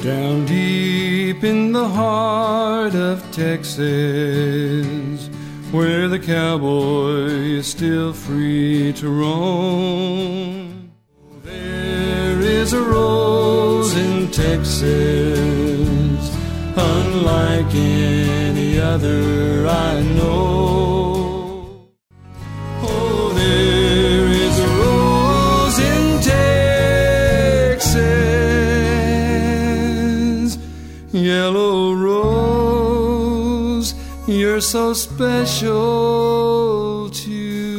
Down deep in the heart of Texas, where the cowboy is still free to roam, there is a rose in Texas, unlike any other I know. Oh, there is a rose in Texas, yellow rose, you're so special to